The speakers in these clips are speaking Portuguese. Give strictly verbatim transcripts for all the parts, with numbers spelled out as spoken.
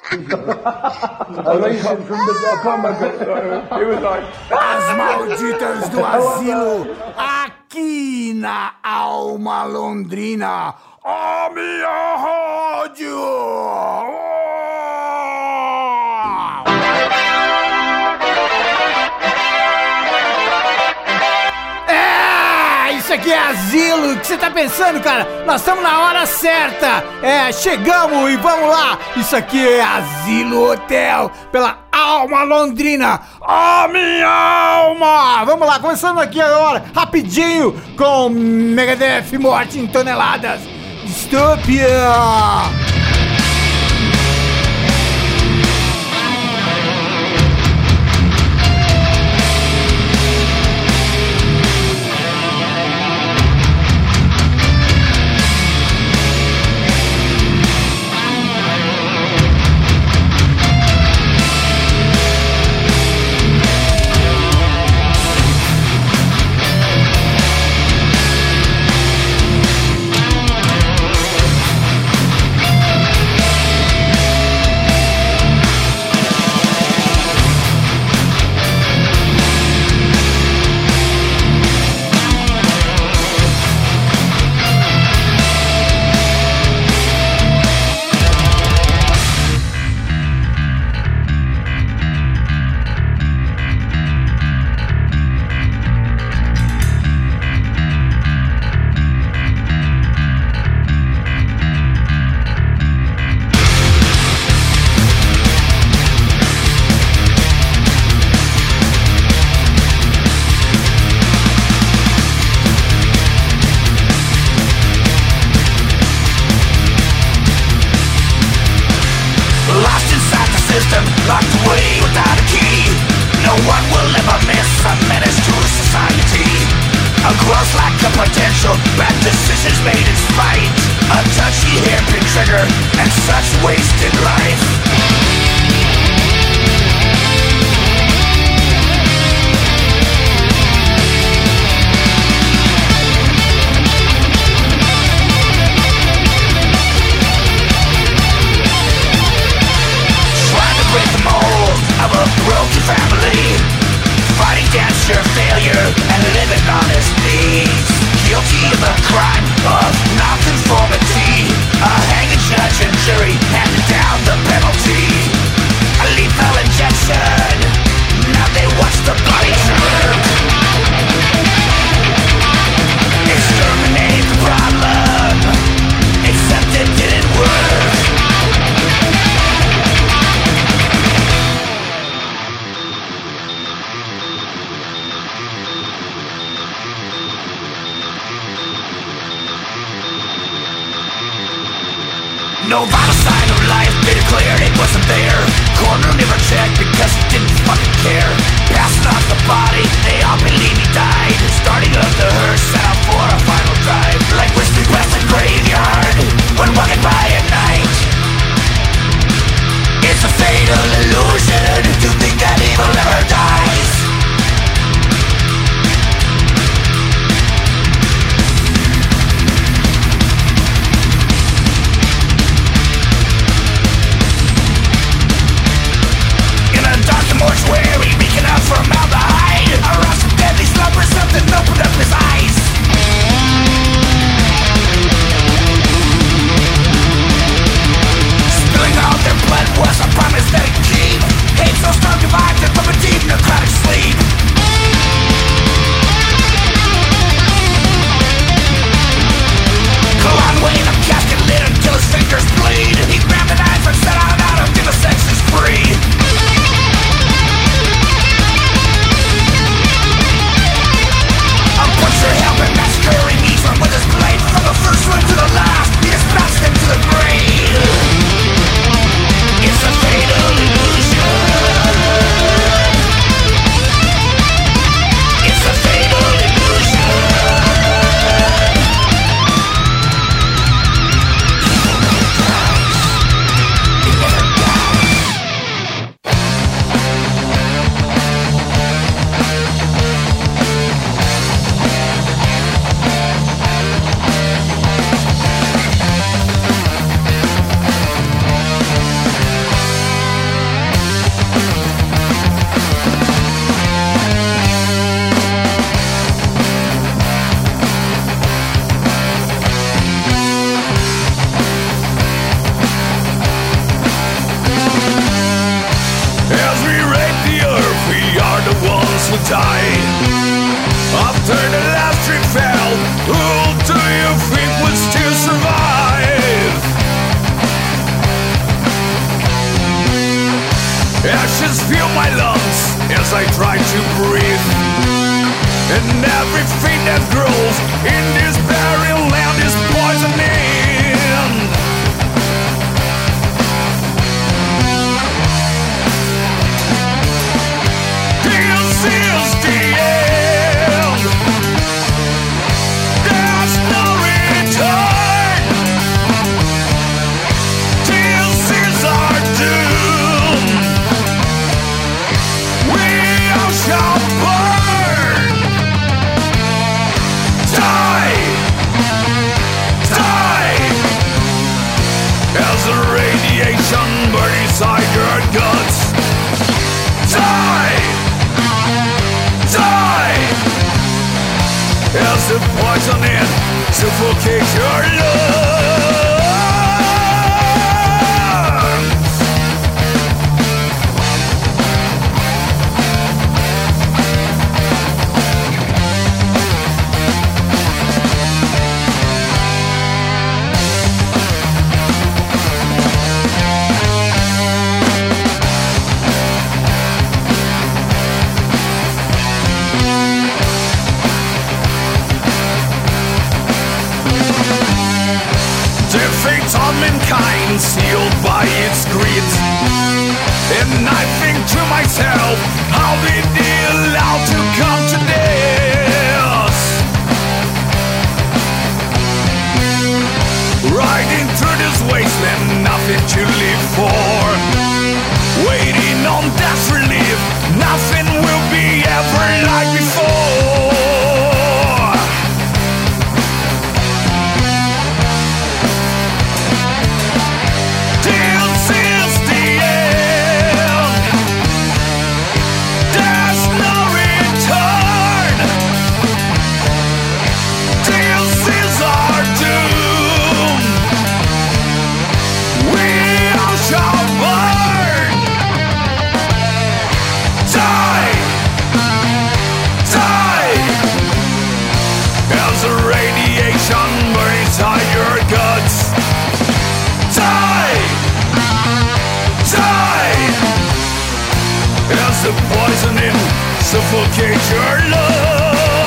As malditas do asilo, aqui na Alma Londrina, a minha rádio! É, isso aqui é asilo, o que você tá pensando, cara? Nós estamos na hora certa, é, chegamos e vamos lá, isso aqui é Asilo Hotel, pela Alma Londrina, a minha alma! Vamos lá, começando aqui agora, rapidinho, com Megadeth, Morte em Toneladas, Dystopia! Locked away without a key. No one will ever miss a menace to society. A growth lack of potential, bad decisions made in spite. A touchy hairpin trigger and such wasted life. Of a broken family, fighting against your failure and living honest needs. Guilty of the crime of nonconformity. A hanging judge and jury handed down the penalty. A lethal injection. Now they watch the bloody jerk. Exterminate the problem, except it didn't work. No vital sign of life, they declared it wasn't there. Coroner never checked because he didn't fucking care. Passing off the body, they all believe he died. Starting up the hearse, set out for a final drive. Like whiskey past the graveyard, when walking by at night. It's a fatal illusion to think that evil never dies. Mortuary, reeking out from aldehyde. Aroused from deadly slumber, something opened up his eyes. my lungs as I try to breathe. And everything that grows in this barren land is poisoning. This is the end. There's no return. This is our doom. We all shall burn. Die. Die. As the radiation burns inside your guts. Die. Die. As the poisoning suffocates your lungs. Mankind sealed by its greed. And I think to myself, how did they allow to come to this? Riding through this wasteland, nothing to live for. Waiting on death's relief, nothing will be ever like before. The poisoning suffocates your lungs.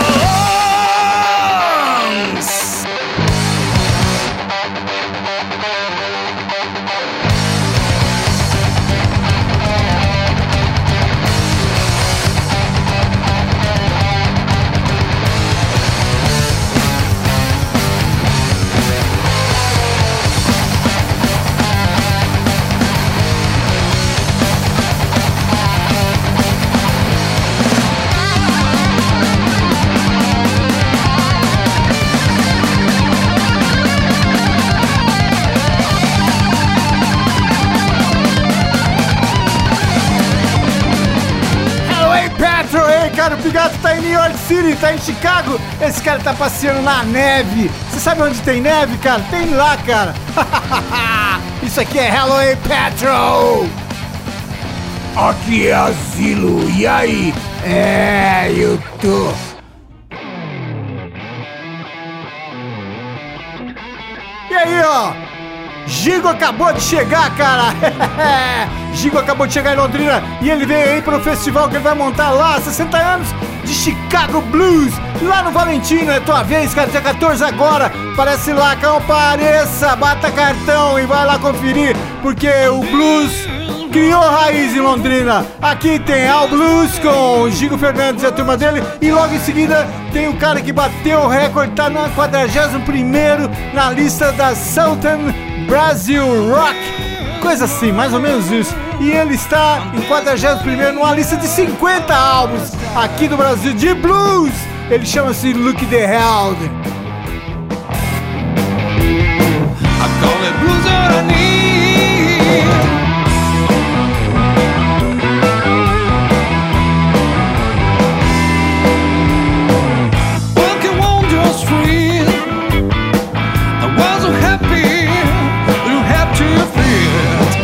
Cara, o Pigato tá em New York City, tá em Chicago. Esse cara tá passeando na neve. Você sabe onde tem neve, cara? Tem lá, cara. Isso aqui é Halloween Patrol. Aqui é Asilo. E aí? É, eu tô. E aí, ó? Gigo acabou de chegar, cara. Gigo acabou de chegar em Londrina e ele veio aí pro festival que ele vai montar lá, sessenta anos de Chicago Blues, lá no Valentino. É tua vez, cara, dia quatorze agora. Parece lá, compareça, bata cartão e vai lá conferir, porque o blues criou raiz em Londrina. Aqui tem All Blues com o Gigo Fernandes e a turma dele, e logo em seguida tem o cara que bateu o recorde, tá na quadragésimo primeiro na lista da Southern Brazil Rock, coisa assim, mais ou menos isso. E ele está em quadragésimo primeiro numa lista de cinquenta álbuns aqui do Brasil de blues. Ele chama-se Look the Hell. I call it blues that I need. Walking on your street, I was so happy. You have to feel it.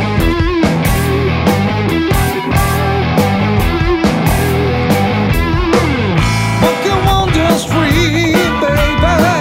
Walking on the street, baby.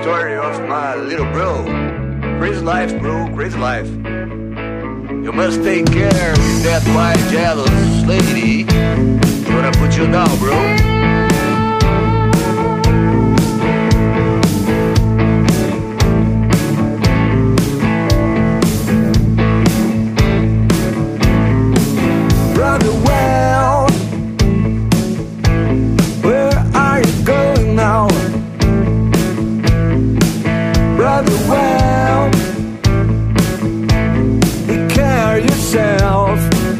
story of my little bro. Crazy life, bro, crazy life. You must take care with that white jealous lady. Gonna put you down, bro. Brother, well, where are you going now? Brother, well, take care of yourself,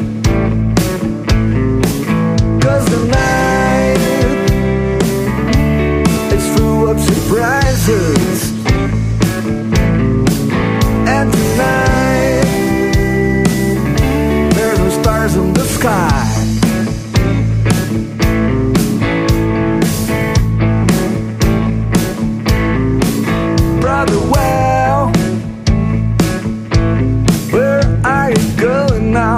'cause the night is full of surprises, and tonight there's no stars in the sky. Brother, well, where are you going now?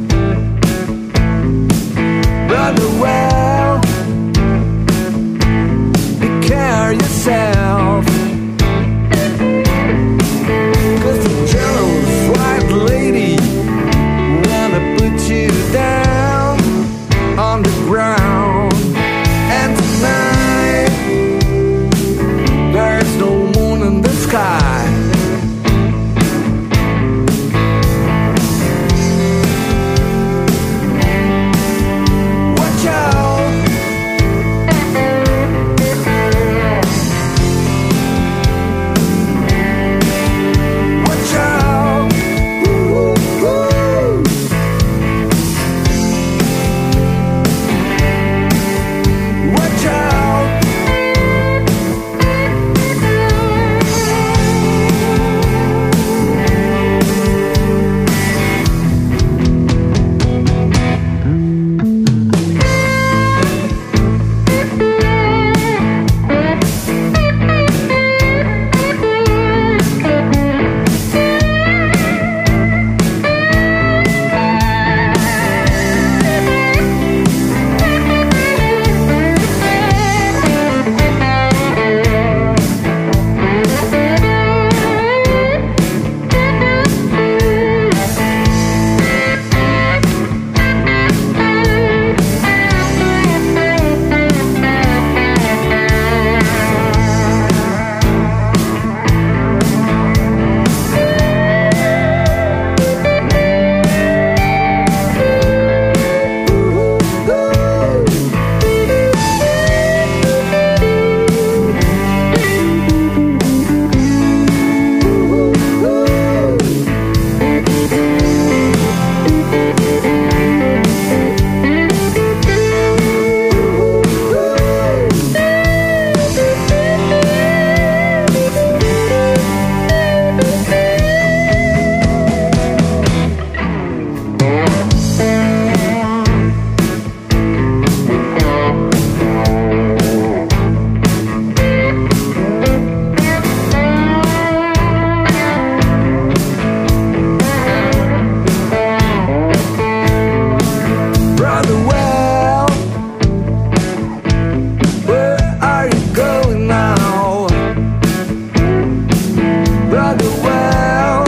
Brother, well, take care of yourself, 'cause the jealous white lady wanna put you down on the ground. And tonight there's no moon in the sky. Watch out, watch out, ooh, ooh. Watch out. Brother, well, where are you going now? Brother, well,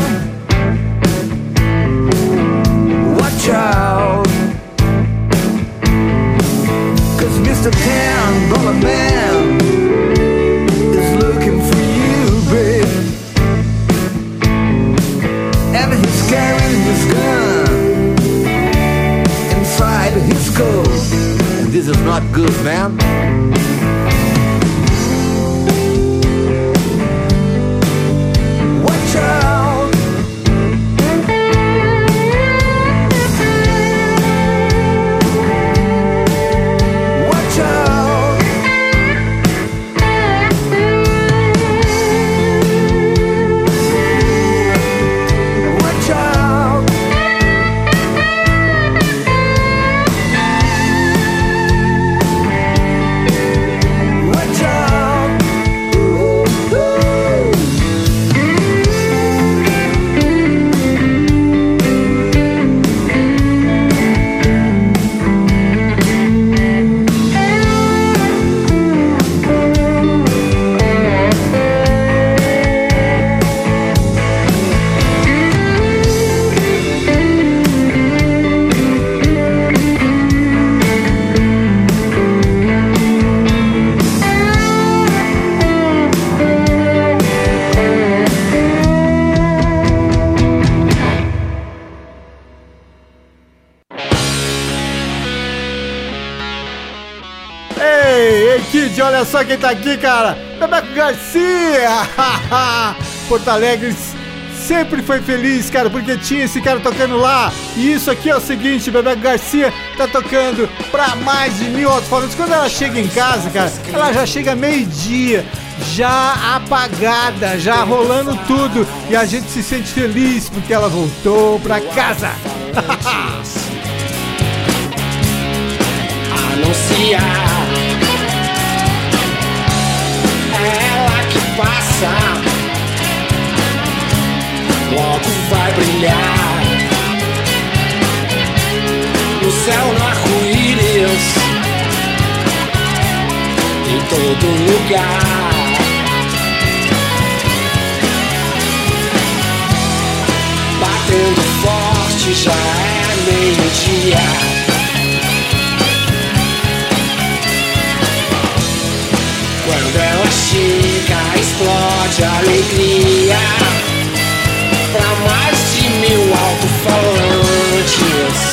watch out, 'cause Mister Ten Dollar Man is looking for you, babe, and he's carrying his gun inside his coat, and this is not good, man. Watch out, watch out, watch out. gente, olha só quem tá aqui, cara. Bebeco Garcia. Porto Alegre sempre foi feliz, cara, porque tinha esse cara tocando lá. E isso aqui é o seguinte, Bebeco Garcia tá tocando pra mais de mil alto-falantes. Quando ela chega em casa, cara, ela já chega meio-dia, já apagada, já rolando tudo. E a gente se sente feliz porque ela voltou pra casa. Anunciar, ela que passa, logo vai brilhar no céu, no arco-íris, em todo lugar. Batendo forte, já é meio-dia. Quando ela chega, explode a alegria pra mais de mil alto-falantes.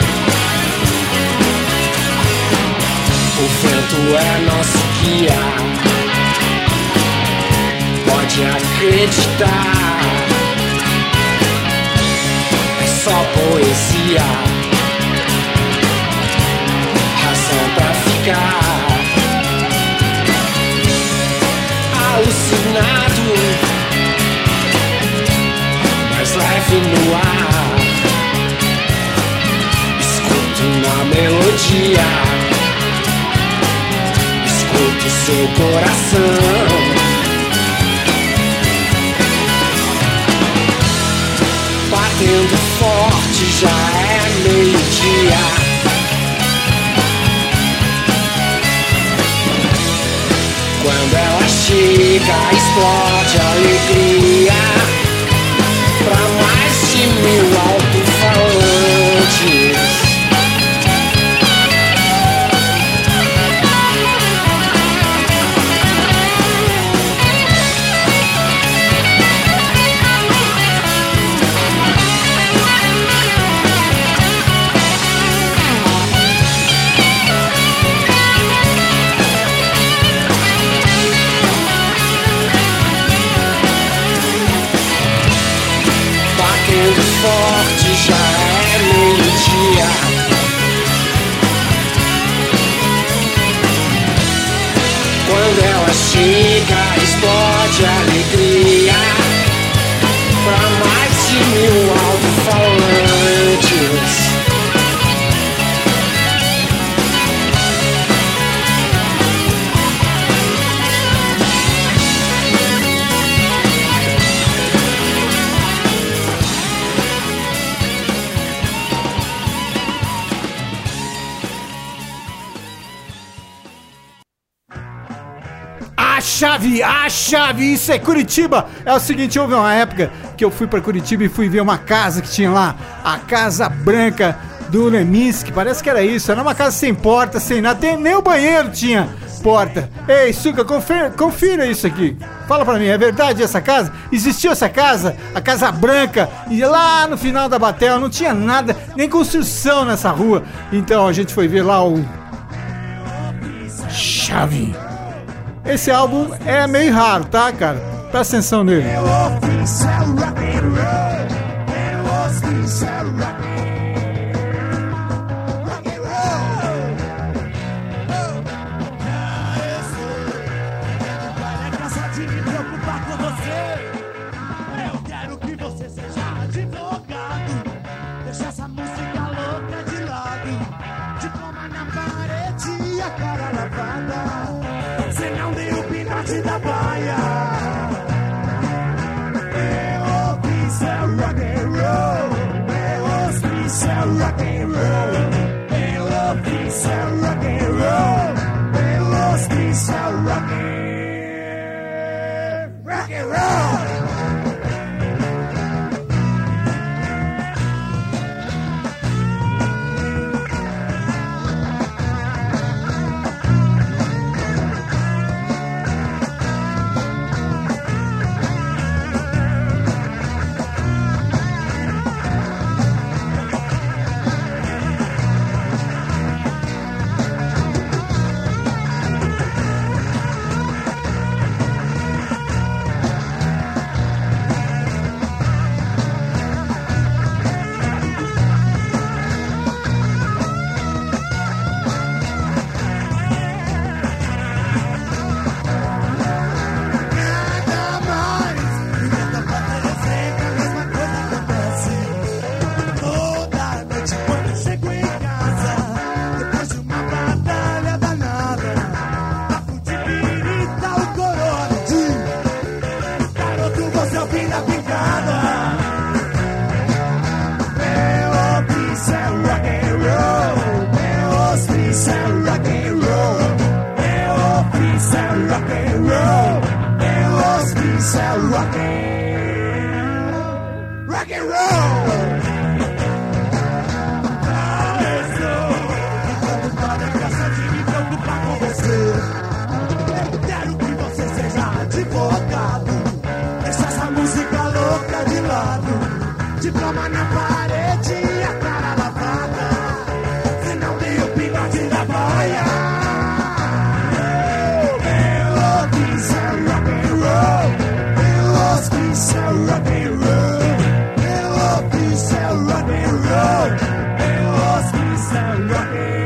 O vento é nosso guia, pode acreditar. É só poesia, razão pra ficar. Alucinado, mas leve no ar. Escuto na melodia, escuto seu coração. Batendo forte, já é meio-dia. Quando ela chega, explode a alegria pra mais de mil alto-falantes. Forte, já é meio-dia. Quando ela chega, explode a alegria pra mais de mil alto-falantes. Chave, a chave, isso é Curitiba. É o seguinte, houve uma época que eu fui pra Curitiba e fui ver uma casa que tinha lá, a Casa Branca do Leminski, parece que era isso, era uma casa sem porta, sem nada, tem, nem o banheiro tinha porta. Ei, Suca, confira, confira isso aqui, fala pra mim, é verdade essa casa? Existiu essa casa, a Casa Branca, e lá no final da Batel não tinha nada, nem construção nessa rua, então a gente foi ver lá o Chave. Esse álbum é meio raro, tá, cara? Presta atenção nele. Da baia. bem da picada. Meu ofício é rock and roll. Meu ofício é rock and roll. Meu ofício é rock and roll. Meu ofício é rock and rock and roll. Advogado, deixa essa música louca de lado. Diploma na parede e a cara lavada. Se não tem o bigode da baia. Eu ouvi seu rock and roll. Eu ouvi seu rock and roll. Eu ouvi seu rock and roll. Eu ouvi seu rock and roll.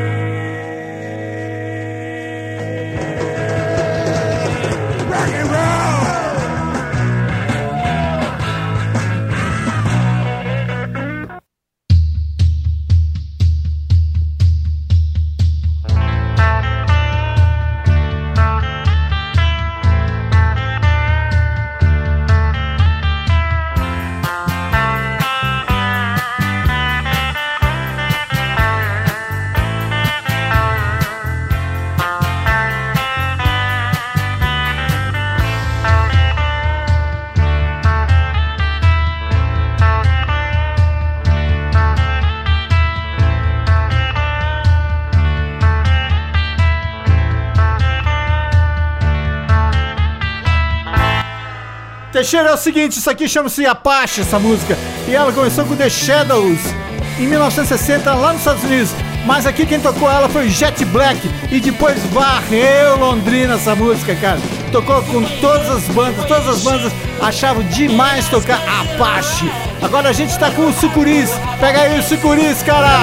Teixeira, é o seguinte, isso aqui chama-se Apache, essa música. E ela começou com The Shadows em mil novecentos e sessenta, lá nos Estados Unidos. Mas aqui quem tocou ela foi Jet Black. E depois varreu Londrina essa música, cara. Tocou com todas as bandas, todas as bandas achavam demais tocar Apache. Agora a gente tá com o Sucuris. Pega aí o Sucuris, cara.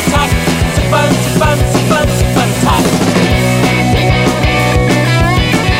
Attack!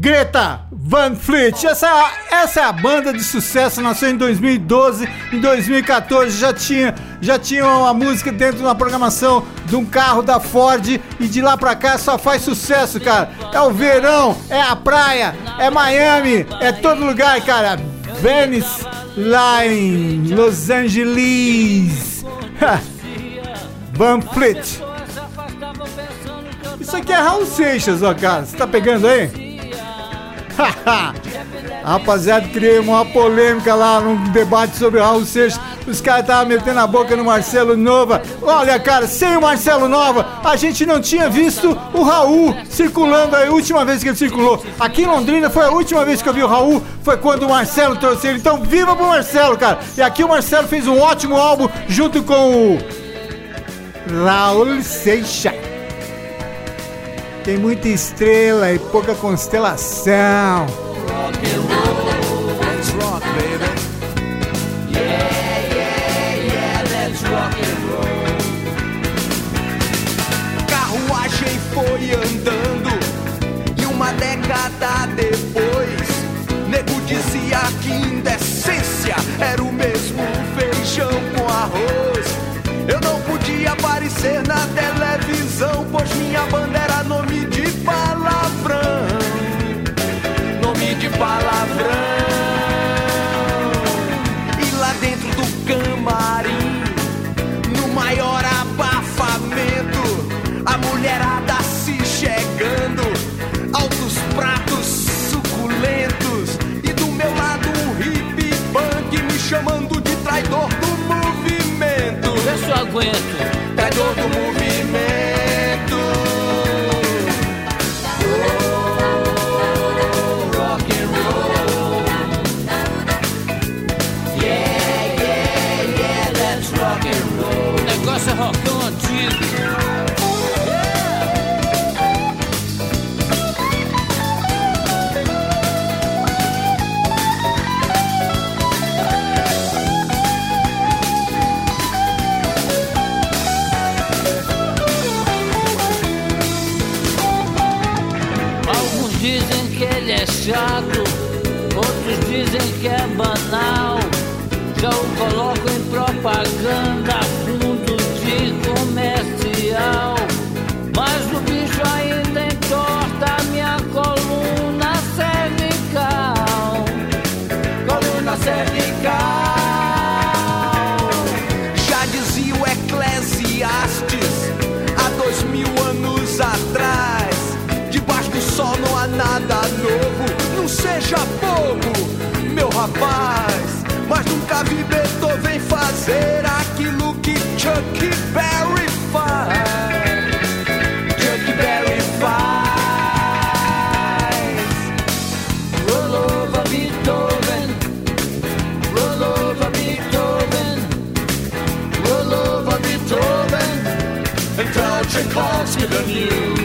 Greta Van Fleet. Essa, essa é a banda de sucesso, nasceu em dois mil e doze, em dois mil e quatorze já tinha, já tinha uma música dentro de uma programação de um carro da Ford e de lá pra cá só faz sucesso, cara. É o verão, é a praia, é Miami, é todo lugar, cara. Venice, lá em Los Angeles. Van Fleet. Isso aqui é Raul Seixas, ó, cara. Você tá pegando aí? Rapaziada, criei uma polêmica lá num debate sobre o Raul Seixas. Os caras estavam metendo a boca no Marcelo Nova. Olha, cara, sem o Marcelo Nova, a gente não tinha visto o Raul circulando aí. A última vez que ele circulou aqui em Londrina foi a última vez que eu vi o Raul. Foi quando o Marcelo trouxe ele. Então, viva pro Marcelo, cara. E aqui o Marcelo fez um ótimo álbum junto com o Raul Seixas. Tem muita estrela e pouca constelação. Rock and roll, let's rock, baby. Yeah, yeah, yeah, let's rock and roll. Carruagem foi andando e uma década depois, nego dizia que indecência era o mesmo feijão com arroz. Eu não podia aparecer na televisão, pois minha banda era nome de palavrão. Nome de palavrão. E lá dentro do camarim, no maior abafamento, a mulherada se chegando, altos pratos suculentos, e do meu lado um hip punk me chamando de traidor do movimento. Eu só aguento. Traidor do movimento. Oh, rock and roll. Yeah, yeah, yeah, let's rock and roll. O negócio é rockão antigo. Dizem que ele é chato, outros dizem que é banal. Já o coloco em propaganda, fundo de comercial. Mas o bicho ainda entorta minha coluna cervical. Coluna cervical. Já dizia o Eclesiastes há dois mil anos atrás: debaixo do sol não há nada novo. Não seja bobo, meu rapaz, mas nunca vi Beethoven fazer aquilo que Chuck Berry faz. Chuck Berry faz. Roll over Beethoven, roll over Beethoven, roll over Beethoven, and tell Tchaikovsky the news.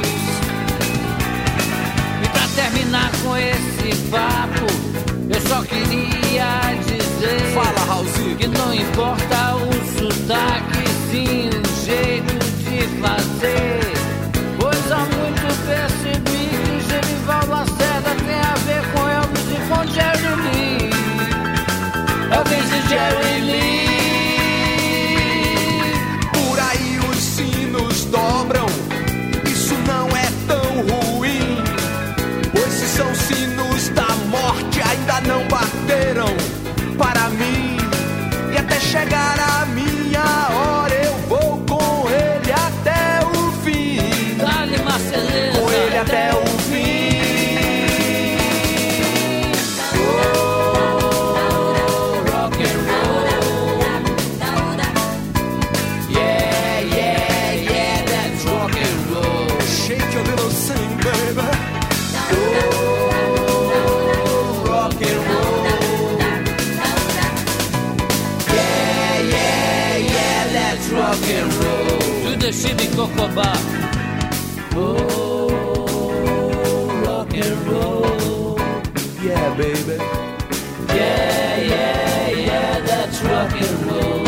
Terminar com esse papo, eu só queria dizer: fala, Raulzinho, que não importa o sotaque, sim o jeito de fazer. Pois há muito percebi que Genival Lacerda tem a ver com Elvis e com Jerry Lee. Elvis e Jerry Lee. Por aí os sinos dobram, isso não é tão ruim, pois se são sinos da morte ainda não bateram para mim. E até chegar a minha hora eu vou com ele até o fim. Dale, Marceleza, com ele até o fim. Oh, rock and roll. Yeah, yeah, yeah, that's rock and roll. Shake your little thing, baby. Rock and roll. To the Chibi Cocoba. Oh, rock and roll. Yeah, baby. Yeah, yeah, yeah, that's rock and roll.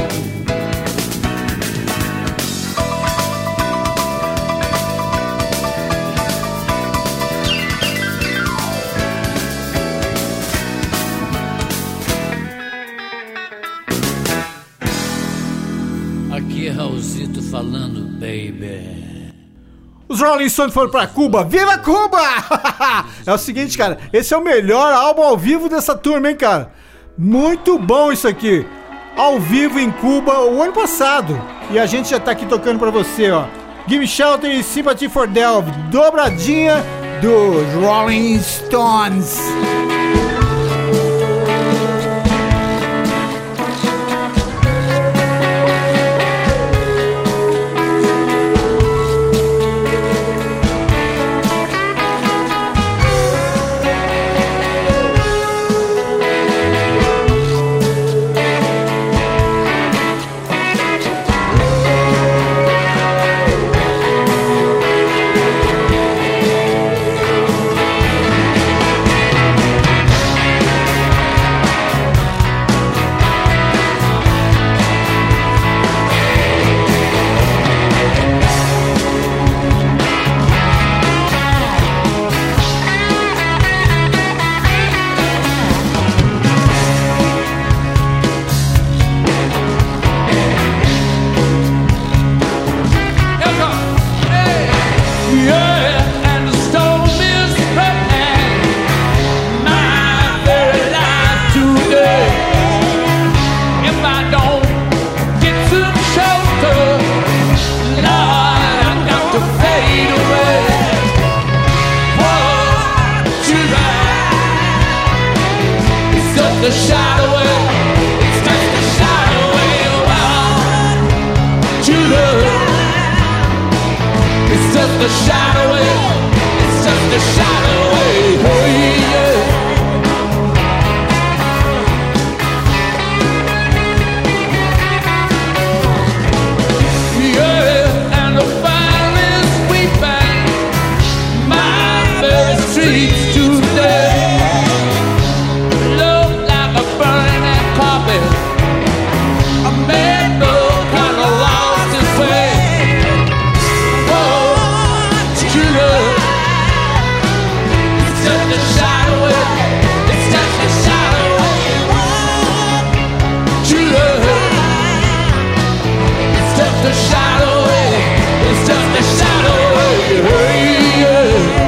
baby. Os Rolling Stones foram pra Cuba. Viva Cuba! É o seguinte, cara. Esse é o melhor álbum ao vivo dessa turma, hein, cara? Muito bom isso aqui. Ao vivo em Cuba o ano passado. E a gente já tá aqui tocando pra você, ó. Give Me Shelter e Sympathy for Delve. Dobradinha dos Rolling Stones. The shadow away, it's just the shadow away. To love, it's just the shadow away, it's just the shadow away. Hey, yeah. Yeah, and the fire is sweeping my very streets today. A man no kind of lost his way. Oh, true love. It's just a shadow away. It's just a shadow away. True love. It's just a shadow away. It's just a shadow away. Hey, yeah.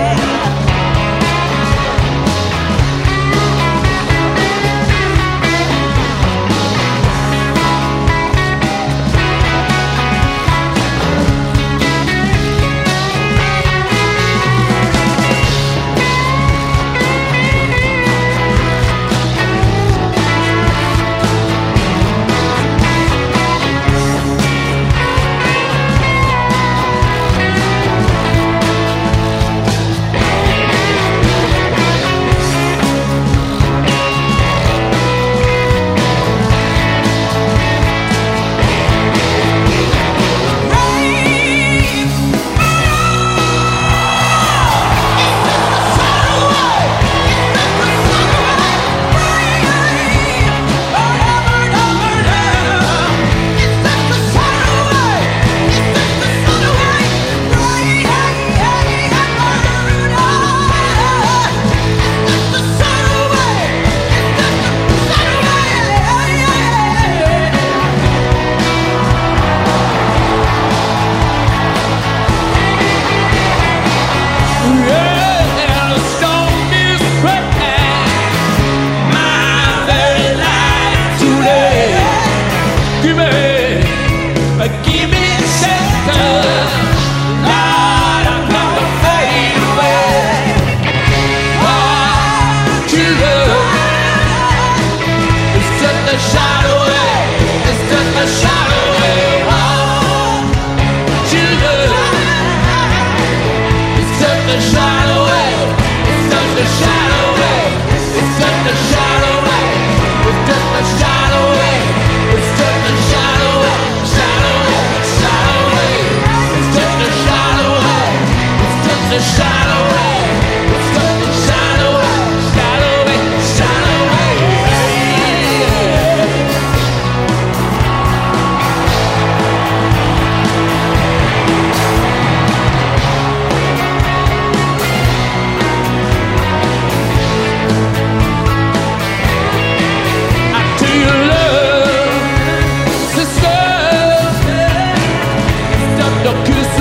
Kiss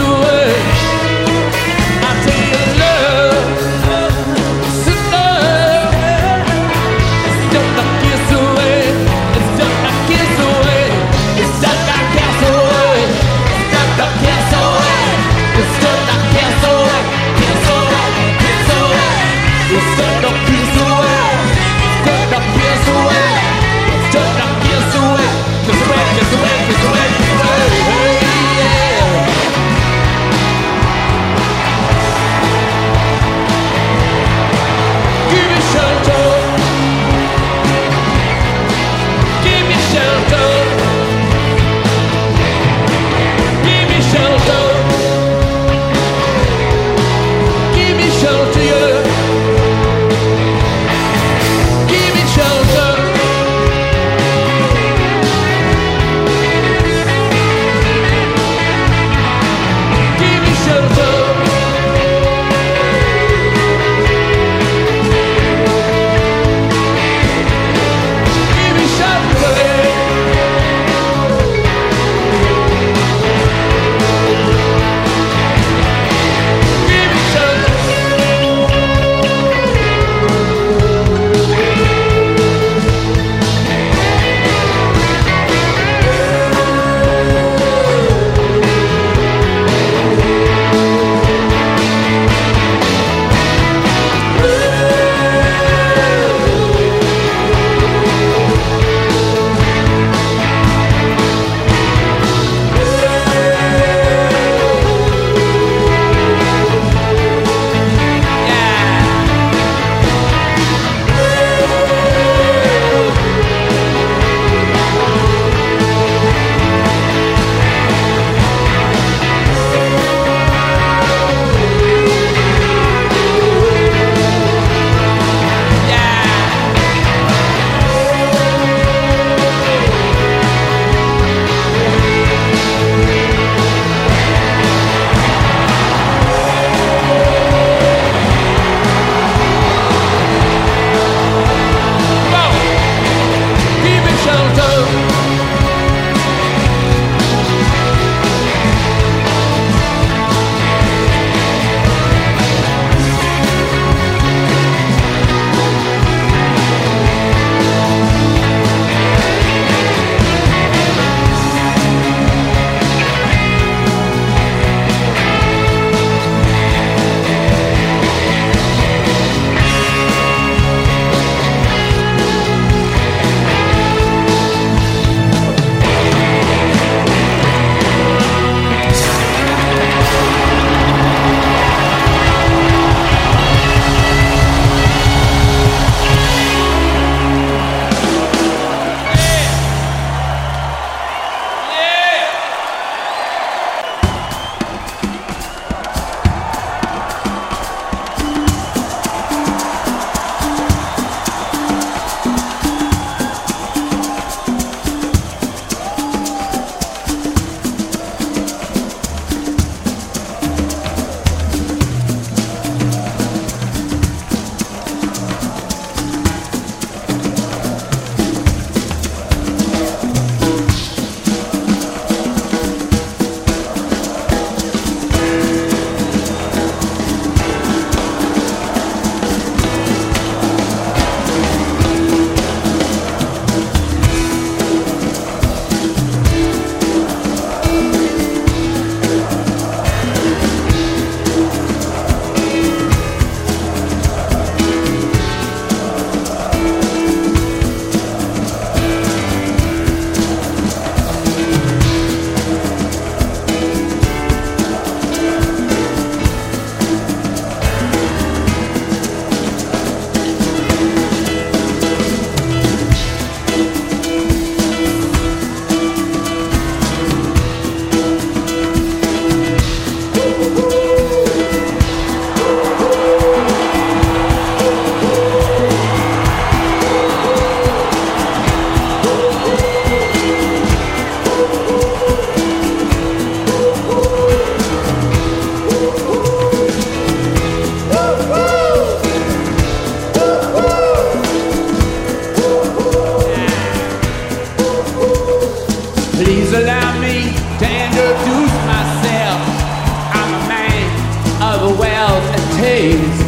taste.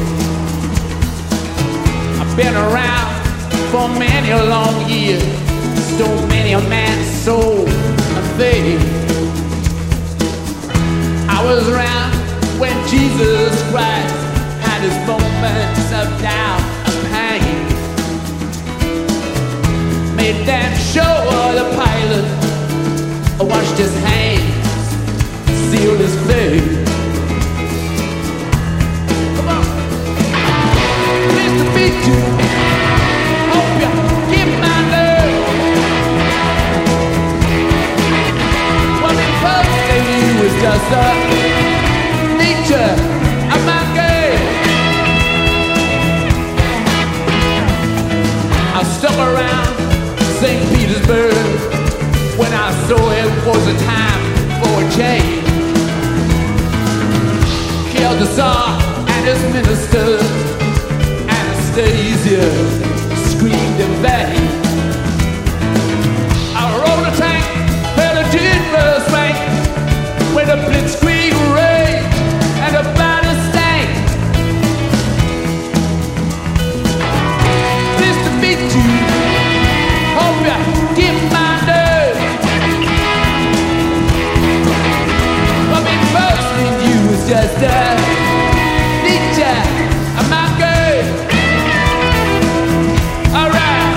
I've been around for many a long year, stole many a man's soul and faith. I was around when Jesus Christ had his moments of doubt and pain. Made them show the pilot, washed his hands, sealed his fate. Come on, pleased to meet you. Hope you give my love. What we first gave you was just a nature of my game. I stuck around Saint Petersburg when I saw it was a time for a change. Killed the Tsar and his ministers. Anastasia screamed in vain. I rode a tank, fell a jingle swank when the blitzkrieg raged and the body stank. Pleased to meet you. Hope you give my nerve. What we first in you is just a nature of my girl. Alright.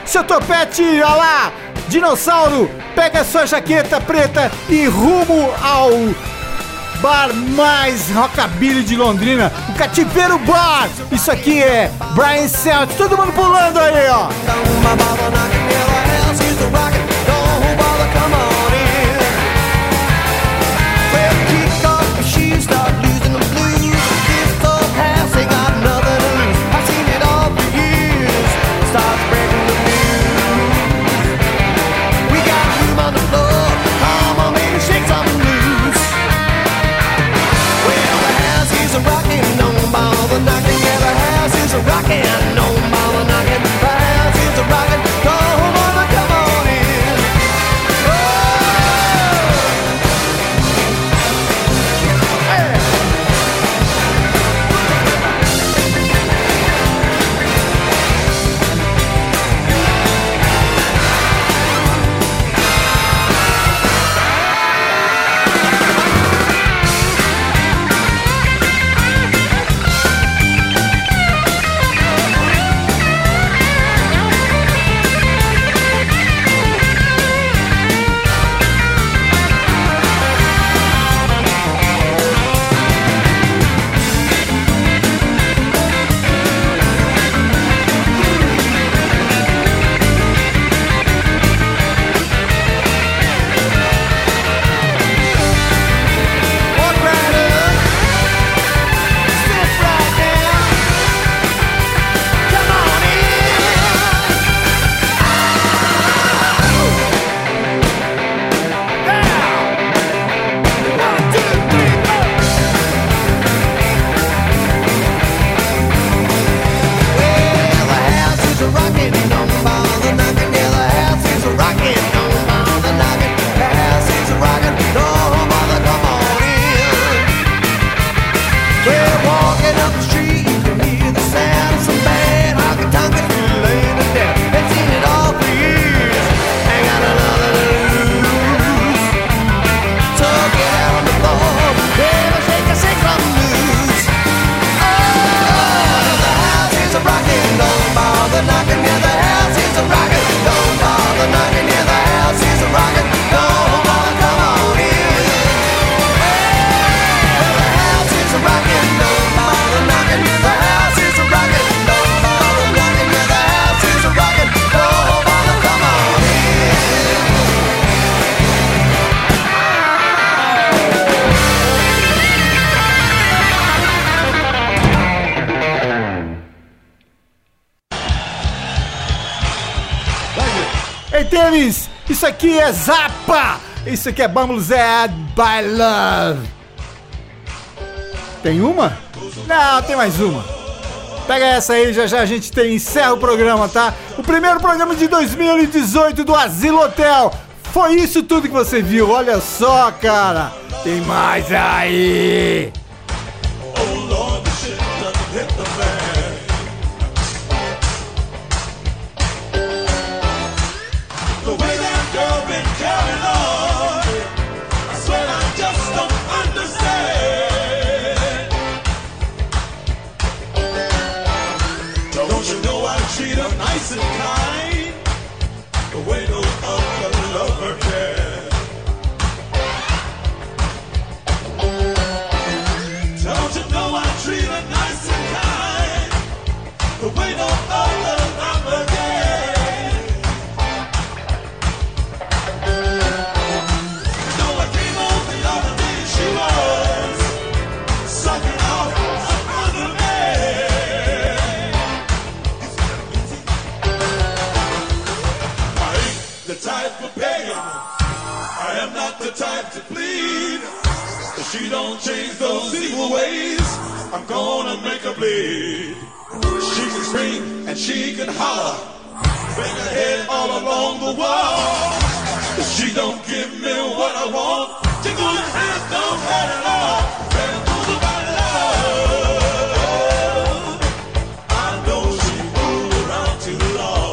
seu topete, olha lá, dinossauro, pega sua jaqueta preta e rumo ao bar mais rockabilly de Londrina, o Cativeiro Bar. Isso aqui é Brian Celtic, todo mundo pulando aí, ó. Rockin', no mama knockin', the house is a rockin', go mama, come on in. Tênis, isso aqui é Zappa, isso aqui é Bumblehead by Love. Tem uma? Não, tem mais uma. Pega essa aí, já já a gente tem, encerra o programa, tá? O primeiro programa de dois mil e dezoito do Asilo Hotel. Foi isso tudo que você viu, olha só, cara. Tem mais aí. Nice and kind, the way no other lover can. Don't you know I treat her nice and kind, the way no other lover can. You know I came home the other day, she was sucking off another man. The type for pain, I am not the type to plead. If she don't change those evil ways, I'm gonna make her bleed. She can scream and she can holler, bang her head all along the wall. If she don't give me what I want, she gonna have no head at all. Better move about love. I know she moved around too long.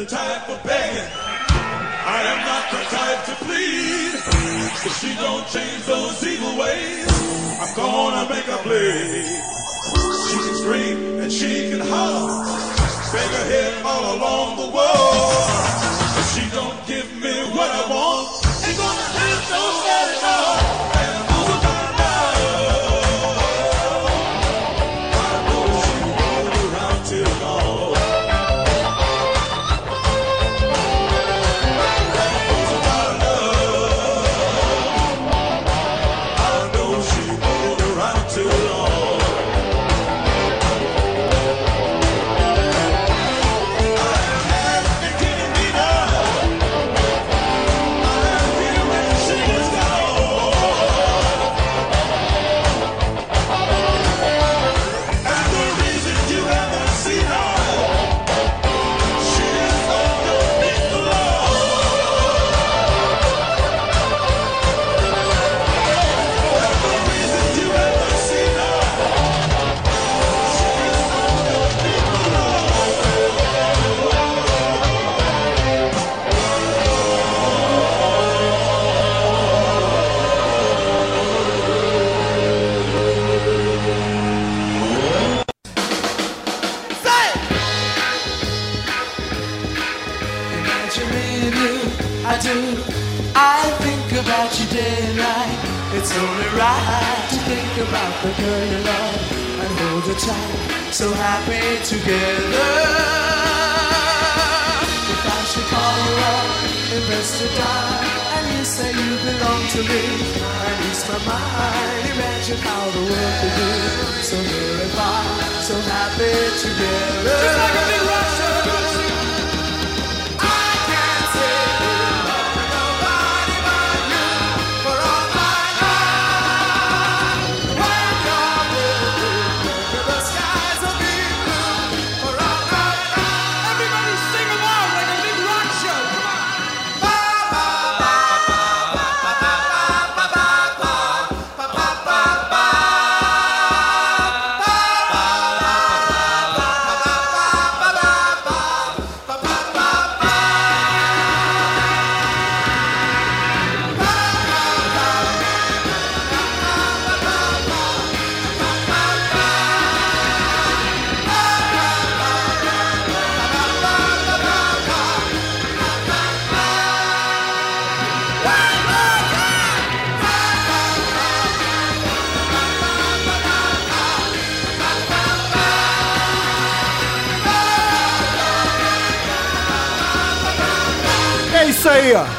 the type for begging. I am not the type to plead. If she don't change those evil ways, I'm gonna make her bleed. She can scream and she can holler, bang her head all along the wall. If she don't give me what I want, ain't gonna have no daddy dog. And who's my love? I know she won't be around till long. It's only right to think about the girl you love and hold her tight, so happy together. If I should call you up, invest a dime, and you say you belong to me, and ease my mind, imagine how the world could be so very fine, so happy together. Just like a big Russian. Isso aí, ó.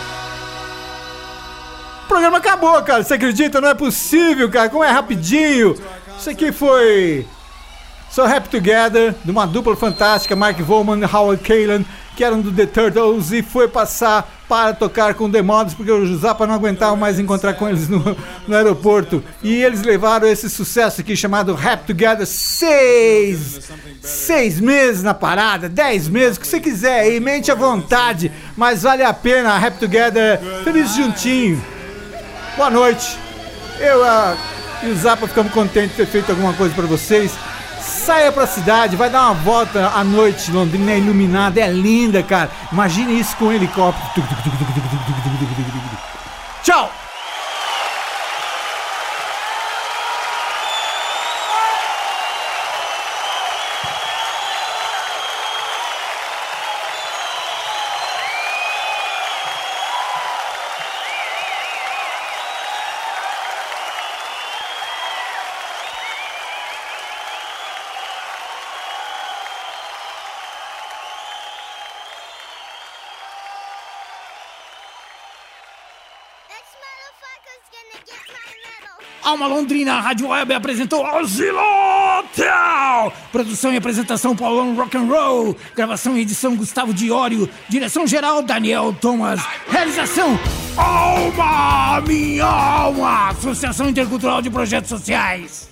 O programa acabou, cara. Você acredita? Não é possível, cara. Como é rapidinho. Isso aqui foi So Happy Together, de uma dupla fantástica, Mark Volman e Howard Kaylan, que eram do The Turtles, e foi passar para tocar com The Mods, porque o Zappa não aguentava mais encontrar com eles no, no aeroporto. E eles levaram esse sucesso aqui chamado Happy Together seis, seis meses na parada, dez meses, o que você quiser aí, mente à vontade, mas vale a pena. Happy Together, feliz juntinho. Boa noite. Eu uh, e o Zappa ficamos contentes de ter feito alguma coisa para vocês. Saia pra cidade, vai dar uma volta à noite. Londrina é iluminada, é linda, cara. Imagine isso com um helicóptero. Tchau! Alma Londrina, a Rádio Web apresentou Ozilotel! Produção e apresentação Paulão Rock'n'Roll. Gravação e edição Gustavo Diório. Direção geral Daniel Thomas. Realização Alma, minha alma! Associação Intercultural de Projetos Sociais.